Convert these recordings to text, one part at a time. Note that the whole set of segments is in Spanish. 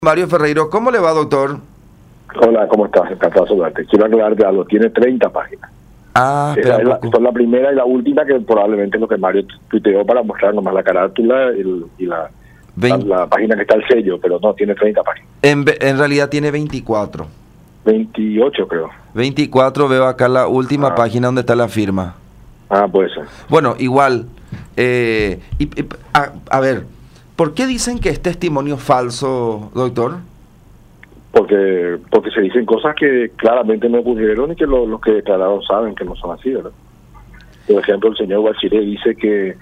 Mario Ferreiro, ¿cómo le va, doctor? Hola, ¿cómo estás? Encantado de saludarte. Quiero aclararte algo, tiene 30 páginas. Ah, Esa espera es un la, poco. son la primera y la última que probablemente es lo que Mario tuiteó para mostrar nomás la carátula y la página que está el sello, pero no, tiene 30 páginas. En realidad tiene 24. 28 creo. 24 veo acá la última página donde está la firma. Puede ser. Bueno, igual. A ver, ¿por qué dicen que es testimonio falso, doctor? Porque se dicen cosas que claramente no ocurrieron y que los que declararon saben que no son así, ¿verdad? Por ejemplo, el señor Guachiré dice que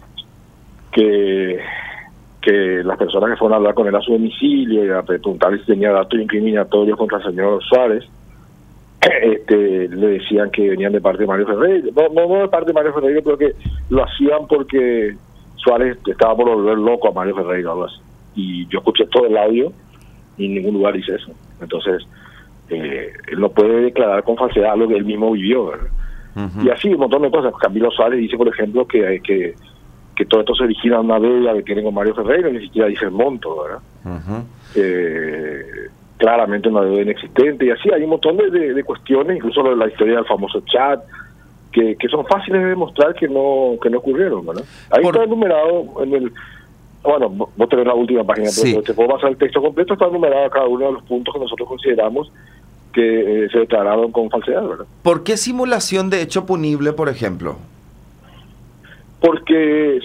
las personas que fueron a hablar con él a su domicilio y a preguntarle si tenía datos incriminatorios contra el señor Suárez, le decían que venían de parte de Mario Ferreiro. No de parte de Mario Ferreiro, pero que lo hacían porque Suárez estaba por volver loco a Mario Ferreiro, algo así. Y yo escuché todo el audio y en ningún lugar dice eso. Entonces, él no puede declarar con falsedad lo que él mismo vivió, ¿verdad? Uh-huh. Y así un montón de cosas. Camilo Suárez dice, por ejemplo, que todo esto se origina de una deuda que tiene con Mario Ferreiro, ni siquiera dice el monto, ¿verdad? Uh-huh. Claramente una deuda inexistente, y así hay un montón de cuestiones, incluso la historia del famoso chat, que son fáciles de demostrar que no ocurrieron, ¿verdad? Ahí está enumerado en el... Bueno, vos tenés la última página, pero sí, te puedo pasar el texto completo, está enumerado cada uno de los puntos que nosotros consideramos que se declararon con falsedad, ¿verdad? ¿Por qué simulación de hecho punible, por ejemplo? Porque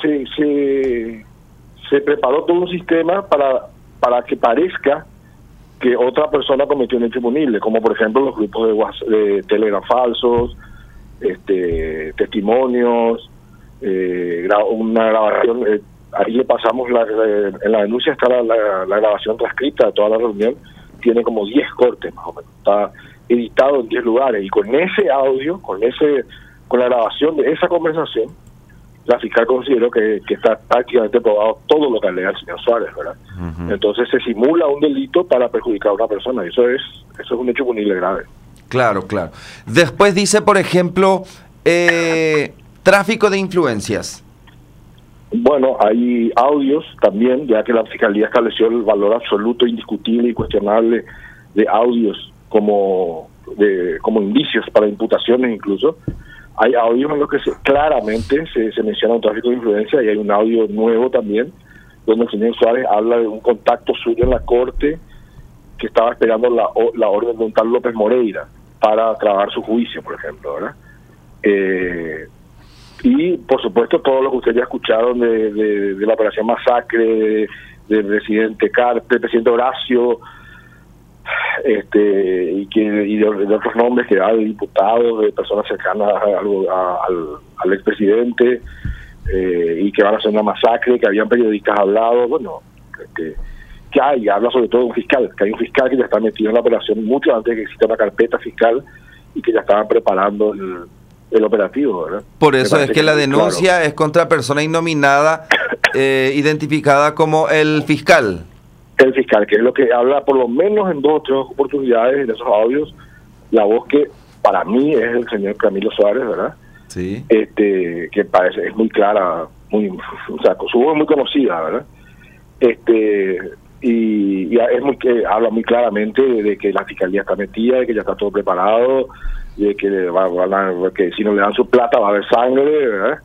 se preparó todo un sistema para que parezca que otra persona cometió un hecho punible, como por ejemplo los grupos de Telegram falsos, testimonios, una grabación. Ahí le pasamos, en la denuncia está la grabación transcrita de toda la reunión, tiene como 10 cortes más o menos, está editado en 10 lugares, y con ese audio, con la grabación de esa conversación, la fiscal consideró que está prácticamente probado todo lo que alega el señor Suárez, ¿verdad? Uh-huh. Entonces se simula un delito para perjudicar a una persona, y eso es un hecho punible grave. Claro. Después dice, por ejemplo, tráfico de influencias. Bueno, hay audios también, ya que la Fiscalía estableció el valor absoluto, indiscutible y cuestionable de audios como indicios para imputaciones incluso. Hay audios en los que claramente se menciona un tráfico de influencia, y hay un audio nuevo también, donde el señor Suárez habla de un contacto suyo en la corte que estaba esperando la orden de un tal López Moreira para trabar su juicio, por ejemplo, ¿verdad? Y, por supuesto, todo lo que ustedes ya escucharon de la operación Masacre, del presidente Carter, del presidente Horacio, y de otros nombres que hay, de diputados, de personas cercanas al expresidente, y que van a hacer una masacre, que habían periodistas hablados, bueno, que habla sobre todo un fiscal, que hay un fiscal que ya está metido en la operación mucho antes de que exista una carpeta fiscal, y que ya estaban preparando el operativo, ¿verdad? Por eso es que la denuncia es contra persona innominada, identificada como el fiscal. El fiscal, que es lo que habla por lo menos en 2 o 3 oportunidades en esos audios, la voz que para mí es el señor Camilo Suárez, ¿verdad? Sí. Que parece, es muy clara, o sea, su voz es muy conocida, ¿verdad? Y es habla muy claramente de que la fiscalía está metida, de que ya está todo preparado, de que que si no le dan su plata va a haber sangre, ¿verdad?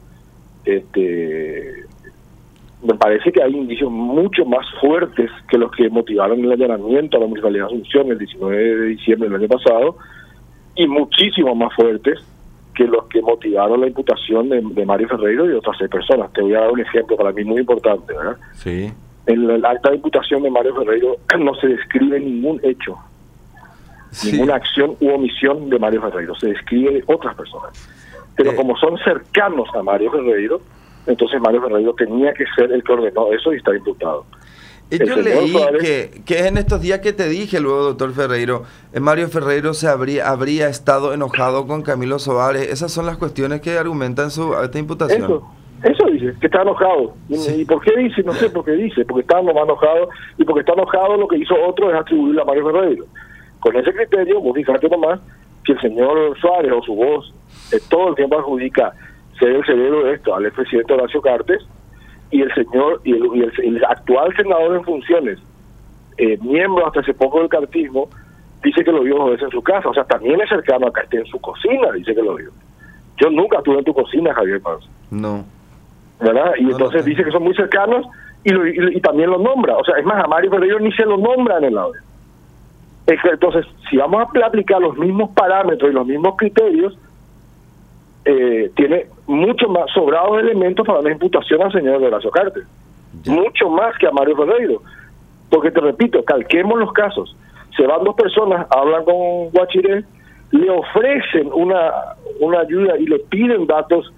Me parece que hay indicios mucho más fuertes que los que motivaron el allanamiento a la Municipalidad de Asunción el 19 de diciembre del año pasado, y muchísimo más fuertes que los que motivaron la imputación de Mario Ferreiro y de otras 6 personas. Te voy a dar un ejemplo para mí muy importante, ¿verdad? Sí. En el acta de imputación de Mario Ferreiro no se describe ningún hecho, ninguna acción u omisión de Mario Ferreiro, se describe de otras personas. Pero como son cercanos a Mario Ferreiro, entonces Mario Ferreiro tenía que ser el que ordenó eso y está imputado. Yo leí que en estos días que te dije luego, doctor Ferreiro, Mario Ferreiro habría estado enojado con Camilo Suárez. Esas son las cuestiones que argumentan esta imputación. Eso dice, que está enojado. Sí. ¿Y por qué dice? No sé por qué dice, porque está nomás enojado, y porque está enojado lo que hizo otro es atribuirle a Mario Ferreiro. Con ese criterio, vos fijate nomás que el señor Suárez o su voz todo el tiempo adjudica ser el cerebro de esto al expresidente Horacio Cartes, y el señor y el actual senador en funciones miembro hasta hace poco del cartismo, dice que lo vio 2 veces en su casa. O sea, también es cercano a Castel, en su cocina dice que lo vio. Yo nunca estuve en tu cocina, Javier Paz. No. ¿Verdad? Y No, entonces dice que son muy cercanos y también lo nombra. O sea, es más, a Mario Ferreiro ni se lo nombra en el audio. Entonces, si vamos a aplicar los mismos parámetros y los mismos criterios, tiene mucho más sobrados elementos para una imputación al señor Horacio Cartes. Mucho más que a Mario Ferreiro. Porque te repito, calquemos los casos. Se van 2 personas, hablan con Guachiré, le ofrecen una ayuda y le piden datos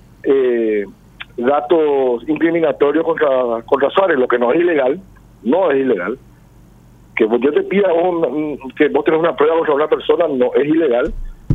incriminatorios contra Suárez, lo que no es ilegal, que yo te pida que vos tenés una prueba contra una persona no es ilegal,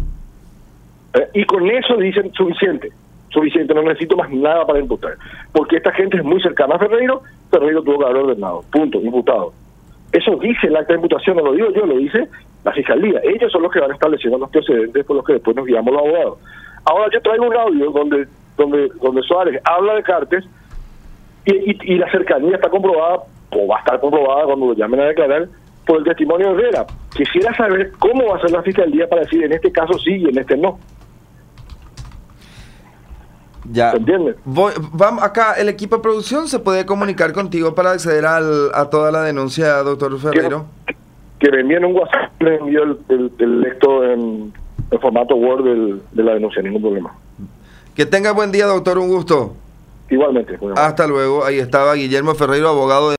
y con eso dicen suficiente, no necesito más nada para imputar, porque esta gente es muy cercana a Ferreiro tuvo que haber ordenado, punto, imputado. Eso dice el acta de imputación, no lo digo yo, lo dice la fiscalía. Ellos son los que van estableciendo los precedentes por los que después nos guiamos los abogados. Ahora yo traigo un audio donde Suárez habla de Cartes y la cercanía está comprobada, o va a estar comprobada cuando lo llamen a declarar, por el testimonio de Herrera. Quisiera saber cómo va a ser la fiscalía para decir en este caso sí y en este no. Ya. ¿Entiendes? Vamos acá, el equipo de producción se puede comunicar contigo para acceder a toda la denuncia, doctor Ferreiro. Que me envíen un WhatsApp, le envío el texto en formato Word de la denuncia, ningún problema. Que tenga buen día, doctor, un gusto. Igualmente. Hasta luego. Ahí estaba Guillermo Ferreiro, abogado de